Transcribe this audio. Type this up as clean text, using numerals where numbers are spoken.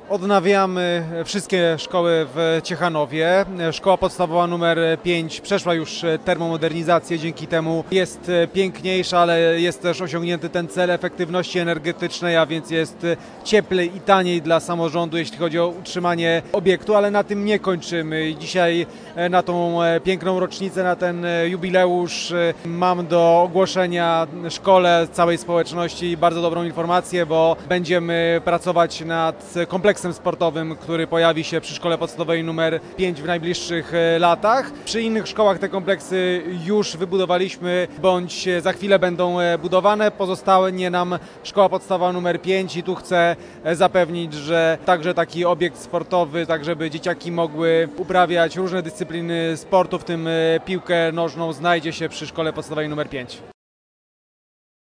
Odnawiamy wszystkie szkoły w Ciechanowie. Szkoła podstawowa numer 5 przeszła już termomodernizację, dzięki temu jest piękniejsza, ale jest też osiągnięty ten cel efektywności energetycznej, a więc jest cieplej i taniej dla samorządu, jeśli chodzi o utrzymanie obiektu, ale na tym nie kończymy. Dzisiaj na tą piękną rocznicę, na ten jubileusz mam do ogłoszenia szkole, całej społeczności bardzo dobrą informację, bo będziemy pracować nad kompleksem sportowym, który pojawi się przy szkole podstawowej numer 5 w najbliższych latach. Przy innych szkołach te kompleksy już wybudowaliśmy, bądź za chwilę będą budowane. Pozostanie nam szkoła podstawowa numer 5 i tu chcę zapewnić, że także taki obiekt sportowy, tak żeby dzieciaki mogły uprawiać różne dyscypliny sportu, w tym piłkę nożną, znajdzie się przy szkole podstawowej numer 5.